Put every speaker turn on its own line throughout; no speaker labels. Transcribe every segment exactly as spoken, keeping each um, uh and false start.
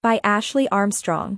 By Ashley Armstrong.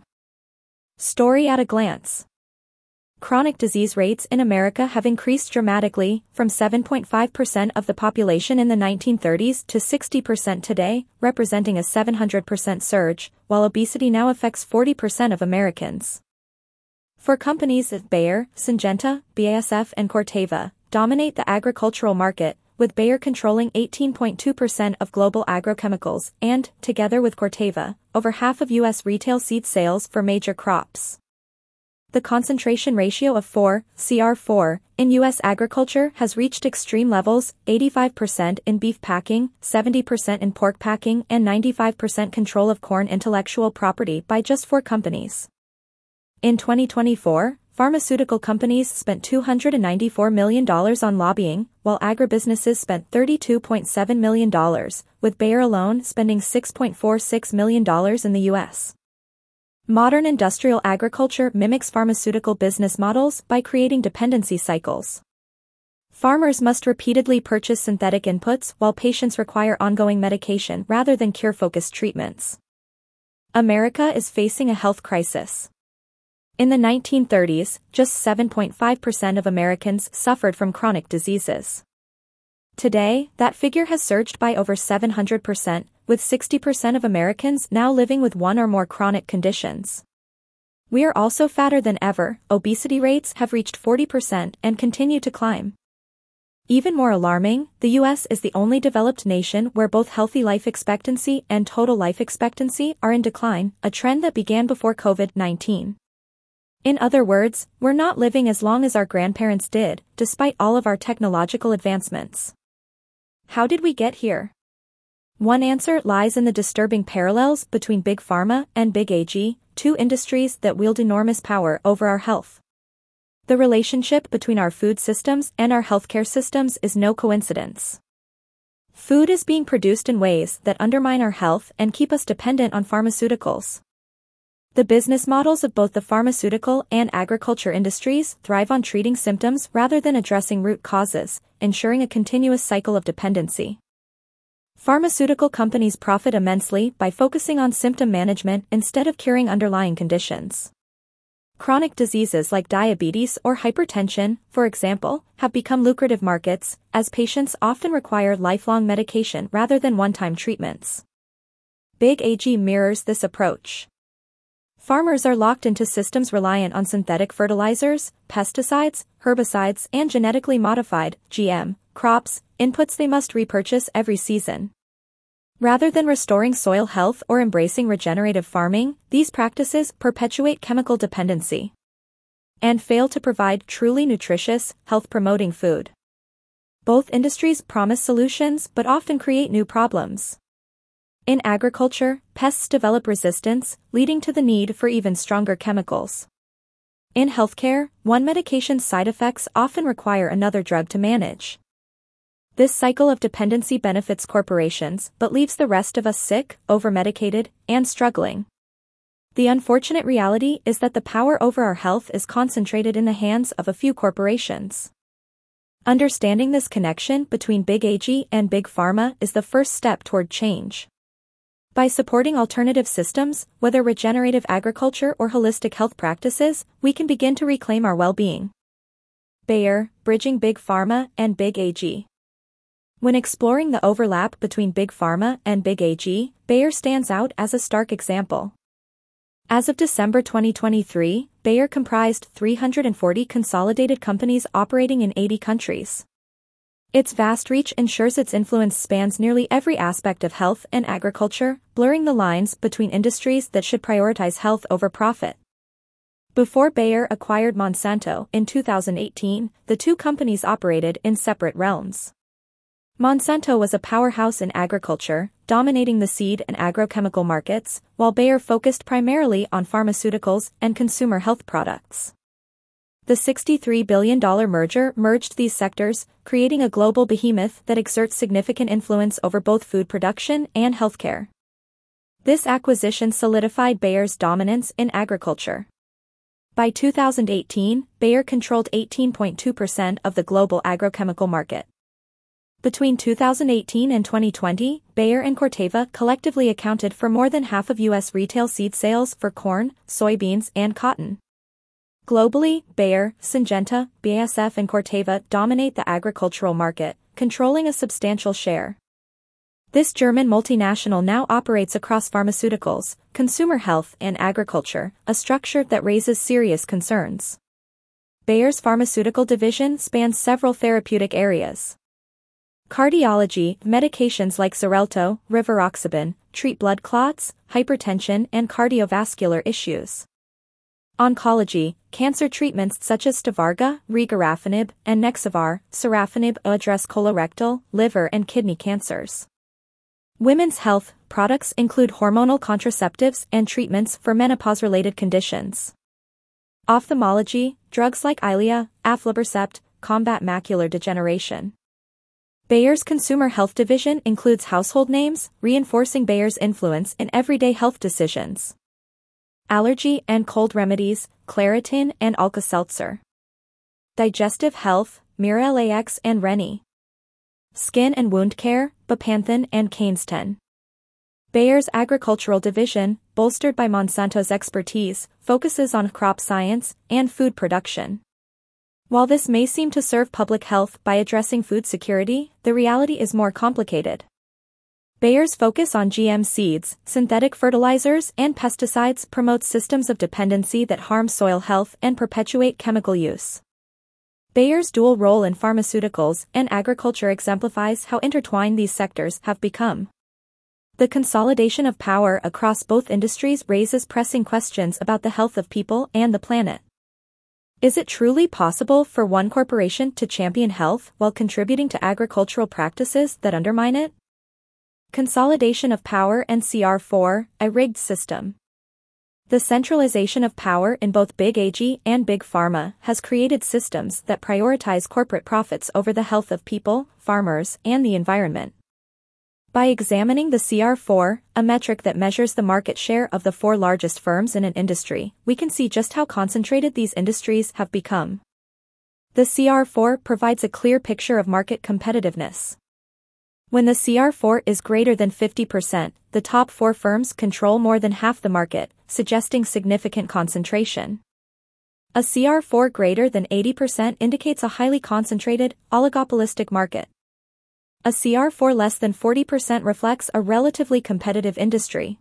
Story at a glance. Chronic disease rates in America have increased dramatically, from seven point five percent of the population in the nineteen thirties to sixty percent today, representing a seven hundred percent surge, while obesity now affects forty percent of Americans. For companies as Bayer, Syngenta, B A S F and Corteva, dominate the agricultural market, with Bayer controlling eighteen point two percent of global agrochemicals and, together with Corteva, over half of U S retail seed sales for major crops. The concentration ratio of four, C R four, in U S agriculture has reached extreme levels, eighty-five percent in beef packing, seventy percent in pork packing and ninety-five percent control of corn intellectual property by just four companies. In twenty twenty-four, pharmaceutical companies spent two hundred ninety-four million dollars on lobbying, while agribusinesses spent thirty-two point seven million dollars, with Bayer alone spending six point four six million dollars in the U S Modern industrial agriculture mimics pharmaceutical business models by creating dependency cycles. Farmers must repeatedly purchase synthetic inputs while patients require ongoing medication rather than cure-focused treatments. America is facing a health crisis. In the nineteen thirties, just seven point five percent of Americans suffered from chronic diseases. Today, that figure has surged by over seven hundred percent, with sixty percent of Americans now living with one or more chronic conditions. We are also fatter than ever. Obesity rates have reached forty percent and continue to climb. Even more alarming, the U S is the only developed nation where both healthy life expectancy and total life expectancy are in decline, a trend that began before COVID nineteen. In other words, we're not living as long as our grandparents did, despite all of our technological advancements. How did we get here? One answer lies in the disturbing parallels between Big Pharma and Big Ag, two industries that wield enormous power over our health. The relationship between our food systems and our healthcare systems is no coincidence. Food is being produced in ways that undermine our health and keep us dependent on pharmaceuticals. The business models of both the pharmaceutical and agriculture industries thrive on treating symptoms rather than addressing root causes, ensuring a continuous cycle of dependency. Pharmaceutical companies profit immensely by focusing on symptom management instead of curing underlying conditions. Chronic diseases like diabetes or hypertension, for example, have become lucrative markets, as patients often require lifelong medication rather than one-time treatments. Big Ag mirrors this approach. Farmers are locked into systems reliant on synthetic fertilizers, pesticides, herbicides, and genetically modified, G M, crops, inputs they must repurchase every season. Rather than restoring soil health or embracing regenerative farming, these practices perpetuate chemical dependency and fail to provide truly nutritious, health-promoting food. Both industries promise solutions but often create new problems. In agriculture, pests develop resistance, leading to the need for even stronger chemicals. In healthcare, one medication's side effects often require another drug to manage. This cycle of dependency benefits corporations but leaves the rest of us sick, overmedicated, and struggling. The unfortunate reality is that the power over our health is concentrated in the hands of a few corporations. Understanding this connection between Big Ag and Big Pharma is the first step toward change. By supporting alternative systems, whether regenerative agriculture or holistic health practices, we can begin to reclaim our well-being. Bayer, bridging Big Pharma and Big Ag. When exploring the overlap between Big Pharma and Big Ag, Bayer stands out as a stark example. As of December twenty twenty-three, Bayer comprised three hundred forty consolidated companies operating in eighty countries. Its vast reach ensures its influence spans nearly every aspect of health and agriculture, blurring the lines between industries that should prioritize health over profit. Before Bayer acquired Monsanto in two thousand eighteen, the two companies operated in separate realms. Monsanto was a powerhouse in agriculture, dominating the seed and agrochemical markets, while Bayer focused primarily on pharmaceuticals and consumer health products. The sixty-three billion dollars merger merged these sectors, creating a global behemoth that exerts significant influence over both food production and healthcare. This acquisition solidified Bayer's dominance in agriculture. By two thousand eighteen, Bayer controlled eighteen point two percent of the global agrochemical market. Between two thousand eighteen and twenty twenty, Bayer and Corteva collectively accounted for more than half of U S retail seed sales for corn, soybeans, and cotton. Globally, Bayer, Syngenta, B A S F and Corteva dominate the agricultural market, controlling a substantial share. This German multinational now operates across pharmaceuticals, consumer health, and agriculture, a structure that raises serious concerns. Bayer's pharmaceutical division spans several therapeutic areas. Cardiology, medications like Xarelto, rivaroxaban, treat blood clots, hypertension, and cardiovascular issues. Oncology, cancer treatments such as Stivarga, regorafenib, and Nexavar, sorafenib address colorectal, liver, and kidney cancers. Women's health, products include hormonal contraceptives and treatments for menopause-related conditions. Ophthalmology, drugs like Eylea, aflibercept, combat macular degeneration. Bayer's consumer health division includes household names, reinforcing Bayer's influence in everyday health decisions. Allergy and cold remedies, Claritin and Alka-Seltzer. Digestive health, Miralax and Reni. Skin and wound care, Bepanthen and Canesten. Bayer's agricultural division, bolstered by Monsanto's expertise, focuses on crop science and food production. While this may seem to serve public health by addressing food security, the reality is more complicated. Bayer's focus on G M seeds, synthetic fertilizers, and pesticides promotes systems of dependency that harm soil health and perpetuate chemical use. Bayer's dual role in pharmaceuticals and agriculture exemplifies how intertwined these sectors have become. The consolidation of power across both industries raises pressing questions about the health of people and the planet. Is it truly possible for one corporation to champion health while contributing to agricultural practices that undermine it? Consolidation of power and C R four, a rigged system. The centralization of power in both Big Ag and Big Pharma has created systems that prioritize corporate profits over the health of people, farmers, and the environment. By examining the C R four, a metric that measures the market share of the four largest firms in an industry, we can see just how concentrated these industries have become. The C R four provides a clear picture of market competitiveness. When the C R four is greater than fifty percent, the top four firms control more than half the market, suggesting significant concentration. A C R four greater than eighty percent indicates a highly concentrated, oligopolistic market. A C R four less than forty percent reflects a relatively competitive industry.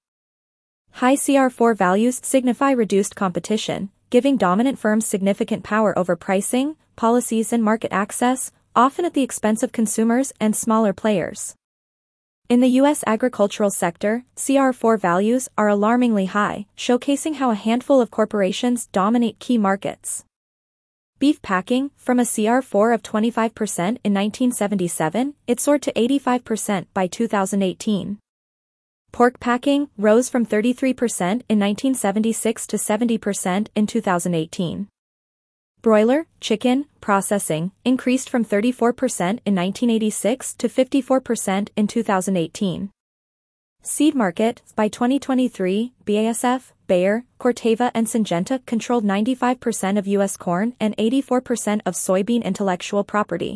High C R four values signify reduced competition, giving dominant firms significant power over pricing, policies, and market access, often at the expense of consumers and smaller players. In the U S agricultural sector, C R four values are alarmingly high, showcasing how a handful of corporations dominate key markets. Beef packing, from a C R four of twenty-five percent in nineteen seventy-seven, it soared to eighty-five percent by two thousand eighteen. Pork packing rose from thirty-three percent in nineteen seventy-six to seventy percent in two thousand eighteen. Broiler, chicken, processing increased from thirty-four percent in nineteen eighty-six to fifty-four percent in two thousand eighteen. Seed market, by twenty twenty-three, B A S F, Bayer, Corteva and Syngenta controlled ninety-five percent of U S corn and eighty-four percent of soybean intellectual property.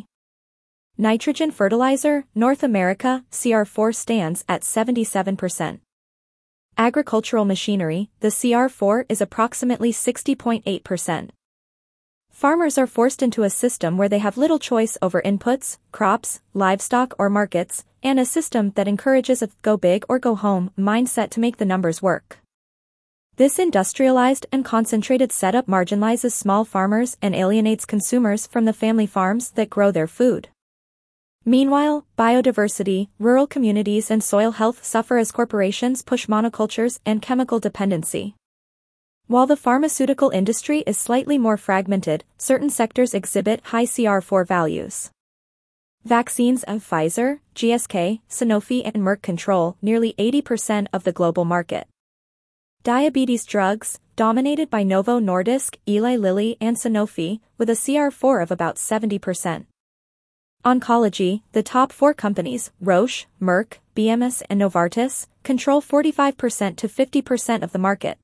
Nitrogen fertilizer, North America, C R four stands at seventy-seven percent. Agricultural machinery, the C R four is approximately sixty point eight percent. Farmers are forced into a system where they have little choice over inputs, crops, livestock or markets, and a system that encourages a go big or go home mindset to make the numbers work. This industrialized and concentrated setup marginalizes small farmers and alienates consumers from the family farms that grow their food. Meanwhile, biodiversity, rural communities and soil health suffer as corporations push monocultures and chemical dependency. While the pharmaceutical industry is slightly more fragmented, certain sectors exhibit high C R four values. Vaccines of Pfizer, G S K, Sanofi and Merck control nearly eighty percent of the global market. Diabetes drugs, dominated by Novo Nordisk, Eli Lilly and Sanofi, with a C R four of about seventy percent. Oncology, the top four companies, Roche, Merck, B M S and Novartis, control forty-five percent to fifty percent of the market.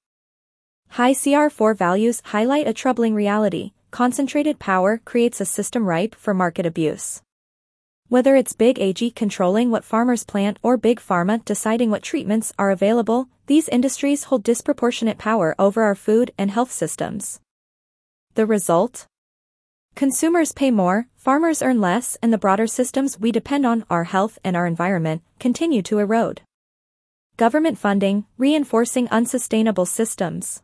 High C R four values highlight a troubling reality: concentrated power creates a system ripe for market abuse. Whether it's Big Ag controlling what farmers plant or Big Pharma deciding what treatments are available, these industries hold disproportionate power over our food and health systems. The result? Consumers pay more, farmers earn less, and the broader systems we depend on, our health and our environment, continue to erode. Government funding, reinforcing unsustainable systems.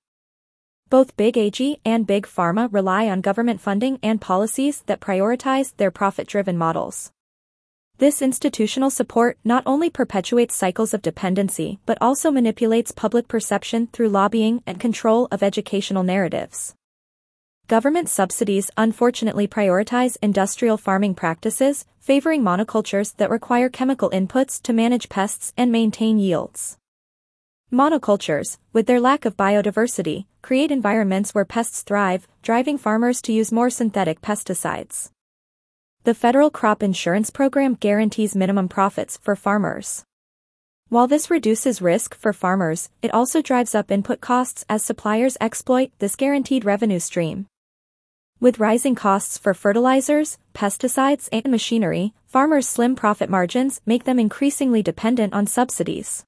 Both Big Ag and Big Pharma rely on government funding and policies that prioritize their profit-driven models. This institutional support not only perpetuates cycles of dependency but also manipulates public perception through lobbying and control of educational narratives. Government subsidies unfortunately prioritize industrial farming practices, favoring monocultures that require chemical inputs to manage pests and maintain yields. Monocultures, with their lack of biodiversity, create environments where pests thrive, driving farmers to use more synthetic pesticides. The federal crop insurance program guarantees minimum profits for farmers. While this reduces risk for farmers, it also drives up input costs as suppliers exploit this guaranteed revenue stream. With rising costs for fertilizers, pesticides, and machinery, farmers' slim profit margins make them increasingly dependent on subsidies.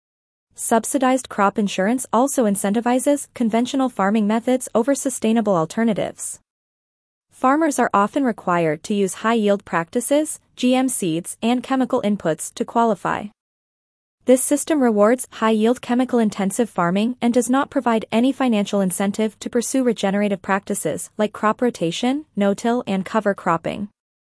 Subsidized crop insurance also incentivizes conventional farming methods over sustainable alternatives. Farmers are often required to use high-yield practices, G M seeds, and chemical inputs to qualify. This system rewards high-yield chemical-intensive farming and does not provide any financial incentive to pursue regenerative practices like crop rotation, no-till, and cover cropping.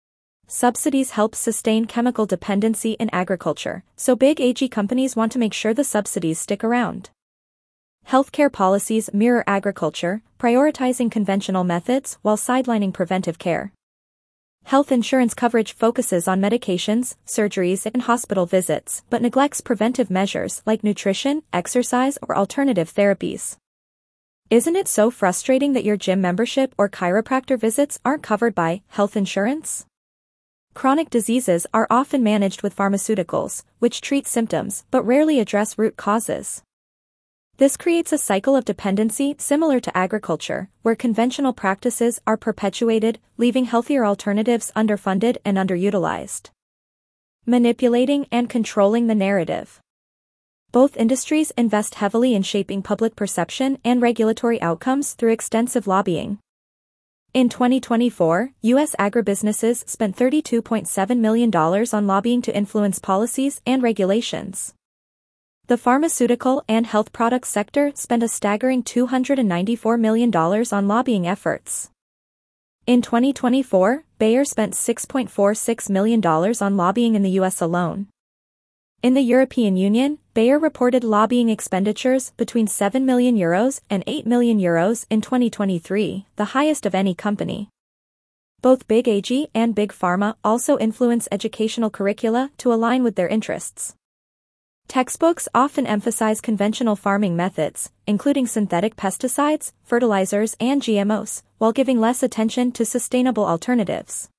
Subsidies help sustain chemical dependency in agriculture, so Big Ag companies want to make sure the subsidies stick around. Healthcare policies mirror agriculture, prioritizing conventional methods while sidelining preventive care. Health insurance coverage focuses on medications, surgeries, and hospital visits, but neglects preventive measures like nutrition, exercise, or alternative therapies. Isn't it so frustrating that your gym membership or chiropractor visits aren't covered by health insurance? Chronic diseases are often managed with pharmaceuticals, which treat symptoms but rarely address root causes. This creates a cycle of dependency similar to agriculture, where conventional practices are perpetuated, leaving healthier alternatives underfunded and underutilized. Manipulating and controlling the narrative. Both industries invest heavily in shaping public perception and regulatory outcomes through extensive lobbying. In twenty twenty-four, U S agribusinesses spent thirty-two point seven million dollars on lobbying to influence policies and regulations. The pharmaceutical and health products sector spent a staggering two hundred ninety-four million dollars on lobbying efforts. In twenty twenty-four, Bayer spent six point four six million dollars on lobbying in the U S alone. In the European Union, Bayer reported lobbying expenditures between seven million euros and eight million euros in twenty twenty-three, the highest of any company. Both Big Ag and Big Pharma also influence educational curricula to align with their interests. Textbooks often emphasize conventional farming methods, including synthetic pesticides, fertilizers, and G M Os, while giving less attention to sustainable alternatives.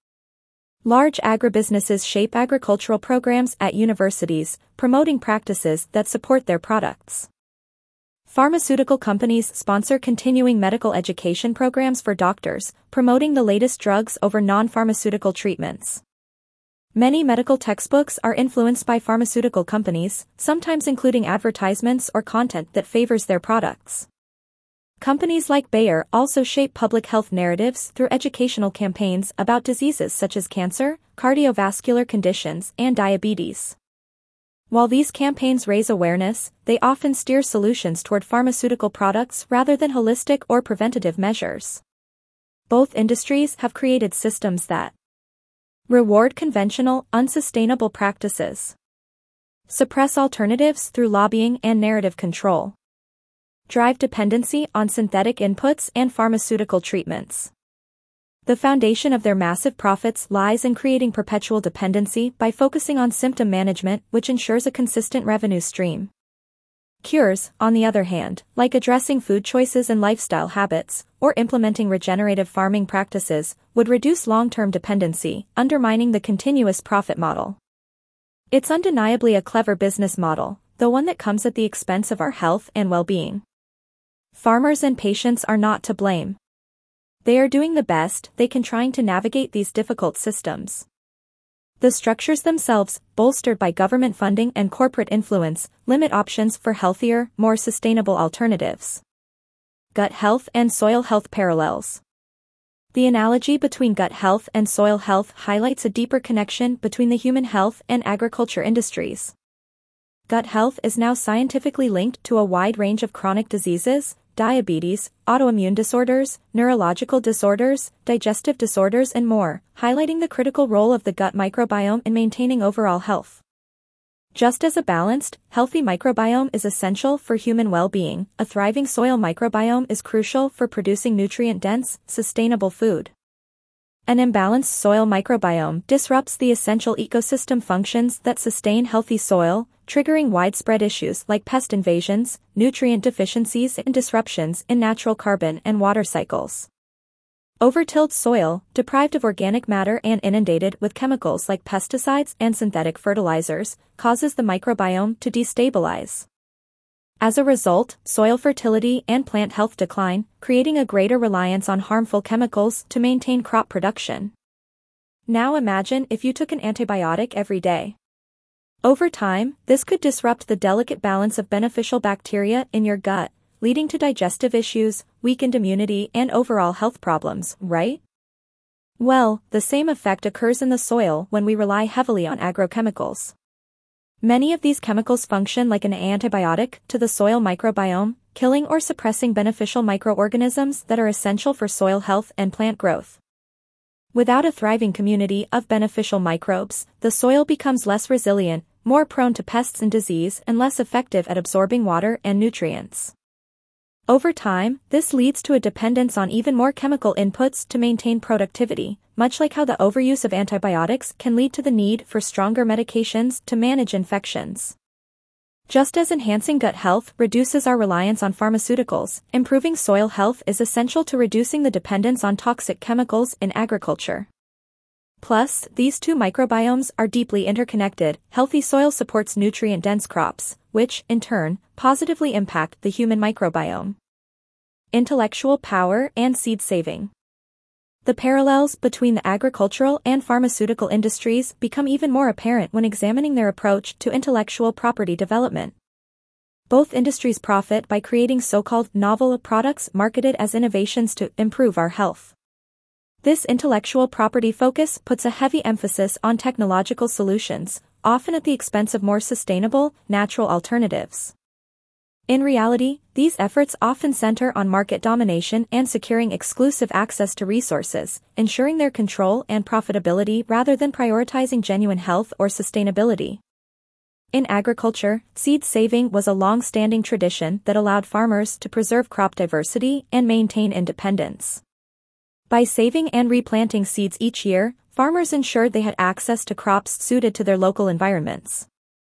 Large agribusinesses shape agricultural programs at universities, promoting practices that support their products. Pharmaceutical companies sponsor continuing medical education programs for doctors, promoting the latest drugs over non-pharmaceutical treatments. Many medical textbooks are influenced by pharmaceutical companies, sometimes including advertisements or content that favors their products. Companies like Bayer also shape public health narratives through educational campaigns about diseases such as cancer, cardiovascular conditions, and diabetes. While these campaigns raise awareness, they often steer solutions toward pharmaceutical products rather than holistic or preventative measures. Both industries have created systems that reward conventional, unsustainable practices, suppress alternatives through lobbying and narrative control, drive dependency on synthetic inputs and pharmaceutical treatments. The foundation of their massive profits lies in creating perpetual dependency by focusing on symptom management, which ensures a consistent revenue stream. Cures, on the other hand, like addressing food choices and lifestyle habits, or implementing regenerative farming practices, would reduce long-term dependency, undermining the continuous profit model. It's undeniably a clever business model, though one that comes at the expense of our health and well-being. Farmers and patients are not to blame. They are doing the best they can trying to navigate these difficult systems. The structures themselves, bolstered by government funding and corporate influence, limit options for healthier, more sustainable alternatives. Gut health and soil health parallels. The analogy between gut health and soil health highlights a deeper connection between the human health and agriculture industries. Gut health is now scientifically linked to a wide range of chronic diseases, diabetes, autoimmune disorders, neurological disorders, digestive disorders and more, highlighting the critical role of the gut microbiome in maintaining overall health. Just as a balanced, healthy microbiome is essential for human well-being, a thriving soil microbiome is crucial for producing nutrient-dense, sustainable food. An imbalanced soil microbiome disrupts the essential ecosystem functions that sustain healthy soil, triggering widespread issues like pest invasions, nutrient deficiencies and disruptions in natural carbon and water cycles. Overtilled soil, deprived of organic matter and inundated with chemicals like pesticides and synthetic fertilizers, causes the microbiome to destabilize. As a result, soil fertility and plant health decline, creating a greater reliance on harmful chemicals to maintain crop production. Now imagine if you took an antibiotic every day. Over time, this could disrupt the delicate balance of beneficial bacteria in your gut, leading to digestive issues, weakened immunity and overall health problems, right? Well, the same effect occurs in the soil when we rely heavily on agrochemicals. Many of these chemicals function like an antibiotic to the soil microbiome, killing or suppressing beneficial microorganisms that are essential for soil health and plant growth. Without a thriving community of beneficial microbes, the soil becomes less resilient, more prone to pests and disease and less effective at absorbing water and nutrients. Over time, this leads to a dependence on even more chemical inputs to maintain productivity, much like how the overuse of antibiotics can lead to the need for stronger medications to manage infections. Just as enhancing gut health reduces our reliance on pharmaceuticals, improving soil health is essential to reducing the dependence on toxic chemicals in agriculture. Plus, these two microbiomes are deeply interconnected. Healthy soil supports nutrient-dense crops, which, in turn, positively impact the human microbiome. Intellectual power and seed saving. The parallels between the agricultural and pharmaceutical industries become even more apparent when examining their approach to intellectual property development. Both industries profit by creating so-called novel products marketed as innovations to improve our health. This intellectual property focus puts a heavy emphasis on technological solutions, often at the expense of more sustainable, natural alternatives. In reality, these efforts often center on market domination and securing exclusive access to resources, ensuring their control and profitability rather than prioritizing genuine health or sustainability. In agriculture, seed saving was a long-standing tradition that allowed farmers to preserve crop diversity and maintain independence. By saving and replanting seeds each year, farmers ensured they had access to crops suited to their local environments.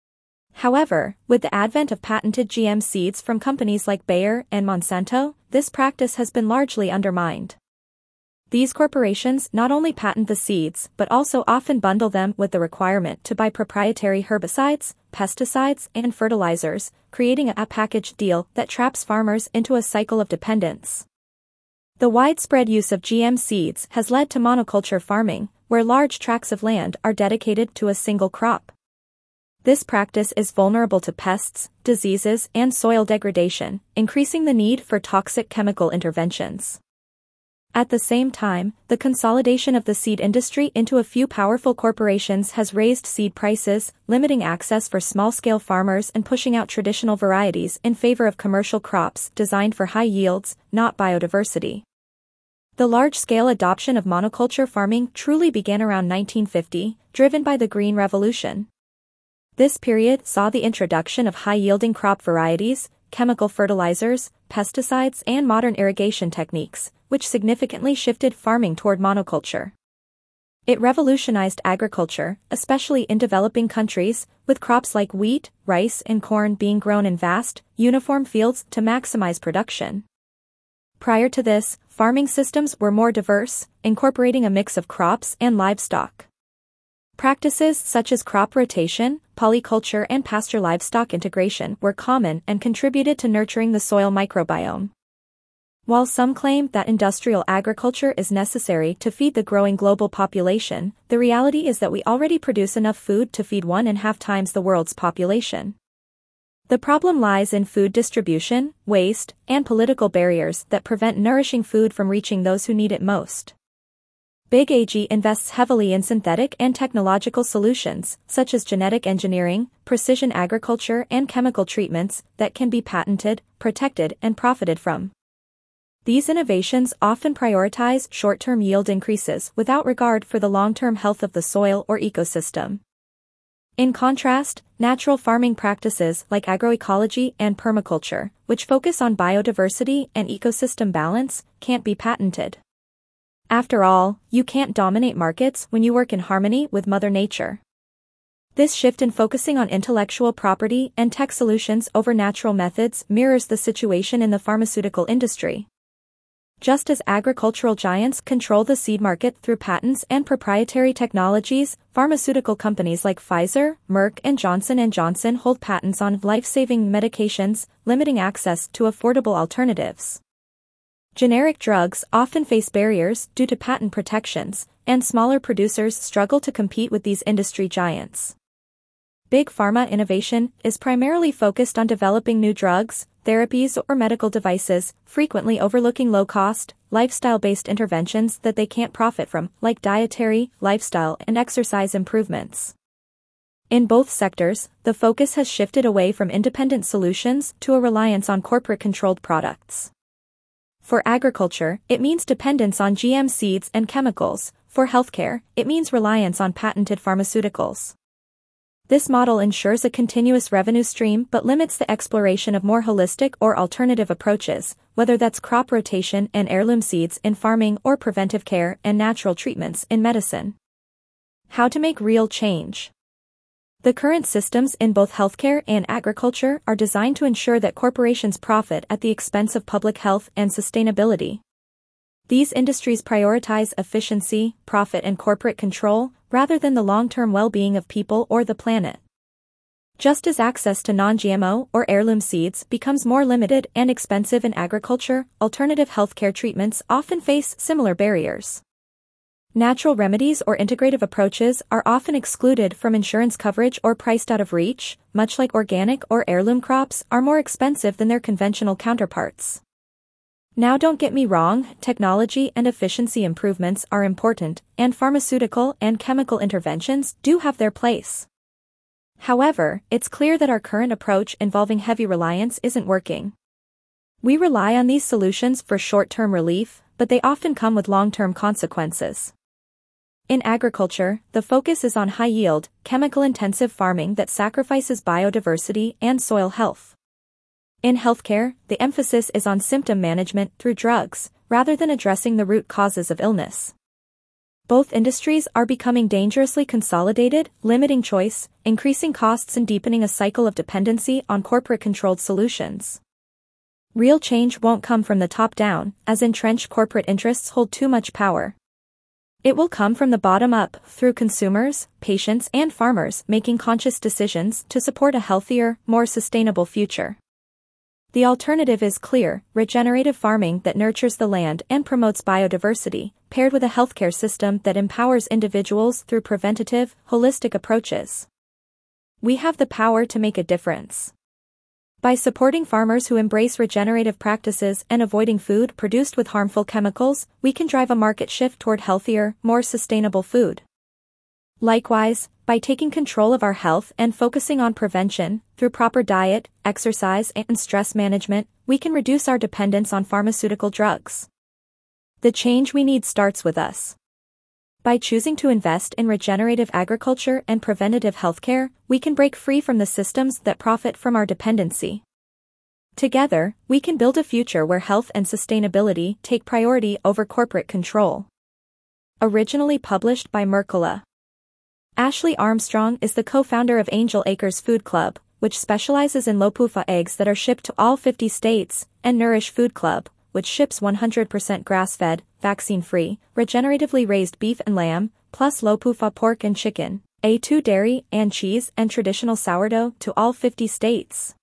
However, with the advent of patented G M seeds from companies like Bayer and Monsanto, this practice has been largely undermined. These corporations not only patent the seeds but also often bundle them with the requirement to buy proprietary herbicides, pesticides, and fertilizers, creating a package deal that traps farmers into a cycle of dependence. The widespread use of G M seeds has led to monoculture farming, where large tracts of land are dedicated to a single crop. This practice is vulnerable to pests, diseases, and soil degradation, increasing the need for toxic chemical interventions. At the same time, the consolidation of the seed industry into a few powerful corporations has raised seed prices, limiting access for small-scale farmers and pushing out traditional varieties in favor of commercial crops designed for high yields, not biodiversity. The large-scale adoption of monoculture farming truly began around nineteen fifty, driven by the Green Revolution. This period saw the introduction of high-yielding crop varieties, chemical fertilizers, pesticides, and modern irrigation techniques, which significantly shifted farming toward monoculture. It revolutionized agriculture, especially in developing countries, with crops like wheat, rice, and corn being grown in vast, uniform fields to maximize production. Prior to this, farming systems were more diverse, incorporating a mix of crops and livestock. Practices such as crop rotation, polyculture, and pasture livestock integration were common and contributed to nurturing the soil microbiome. While some claim that industrial agriculture is necessary to feed the growing global population, the reality is that we already produce enough food to feed one and a half times the world's population. The problem lies in food distribution, waste, and political barriers that prevent nourishing food from reaching those who need it most. Big A G invests heavily in synthetic and technological solutions, such as genetic engineering, precision agriculture, and chemical treatments that can be patented, protected, and profited from. These innovations often prioritize short-term yield increases without regard for the long-term health of the soil or ecosystem. In contrast, natural farming practices like agroecology and permaculture, which focus on biodiversity and ecosystem balance, can't be patented. After all, you can't dominate markets when you work in harmony with Mother Nature. This shift in focusing on intellectual property and tech solutions over natural methods mirrors the situation in the pharmaceutical industry. Just as agricultural giants control the seed market through patents and proprietary technologies, pharmaceutical companies like Pfizer, Merck, and Johnson and Johnson hold patents on life-saving medications, limiting access to affordable alternatives. Generic drugs often face barriers due to patent protections, and smaller producers struggle to compete with these industry giants. Big Pharma innovation is primarily focused on developing new drugs, therapies, or medical devices, frequently overlooking low-cost, lifestyle-based interventions that they can't profit from, like dietary, lifestyle, and exercise improvements. In both sectors, the focus has shifted away from independent solutions to a reliance on corporate-controlled products. For agriculture, it means dependence on G M seeds and chemicals. For healthcare, it means reliance on patented pharmaceuticals. This model ensures a continuous revenue stream but limits the exploration of more holistic or alternative approaches, whether that's crop rotation and heirloom seeds in farming or preventive care and natural treatments in medicine. How to make real change. The current systems in both healthcare and agriculture are designed to ensure that corporations profit at the expense of public health and sustainability. These industries prioritize efficiency, profit, and corporate control, rather than the long-term well-being of people or the planet. Just as access to non-G M O or heirloom seeds becomes more limited and expensive in agriculture, alternative healthcare treatments often face similar barriers. Natural remedies or integrative approaches are often excluded from insurance coverage or priced out of reach, much like organic or heirloom crops are more expensive than their conventional counterparts. Now don't get me wrong, technology and efficiency improvements are important, and pharmaceutical and chemical interventions do have their place. However, it's clear that our current approach involving heavy reliance isn't working. We rely on these solutions for short-term relief, but they often come with long-term consequences. In agriculture, the focus is on high-yield, chemical-intensive farming that sacrifices biodiversity and soil health. In healthcare, the emphasis is on symptom management through drugs, rather than addressing the root causes of illness. Both industries are becoming dangerously consolidated, limiting choice, increasing costs, and deepening a cycle of dependency on corporate-controlled solutions. Real change won't come from the top down, as entrenched corporate interests hold too much power. It will come from the bottom up, through consumers, patients, and farmers making conscious decisions to support a healthier, more sustainable future. The alternative is clear: regenerative farming that nurtures the land and promotes biodiversity, paired with a healthcare system that empowers individuals through preventative, holistic approaches. We have the power to make a difference. By supporting farmers who embrace regenerative practices and avoiding food produced with harmful chemicals, we can drive a market shift toward healthier, more sustainable food. Likewise, by taking control of our health and focusing on prevention, through proper diet, exercise, and stress management, we can reduce our dependence on pharmaceutical drugs. The change we need starts with us. By choosing to invest in regenerative agriculture and preventative healthcare, we can break free from the systems that profit from our dependency. Together, we can build a future where health and sustainability take priority over corporate control. Originally published by Mercola. Ashley Armstrong is the co-founder of Angel Acres Food Club, which specializes in Lopufa eggs that are shipped to all fifty states, and Nourish Food Club, which ships one hundred percent grass-fed, vaccine-free, regeneratively raised beef and lamb, plus Lopufa pork and chicken, A two dairy and cheese, and traditional sourdough to all fifty states.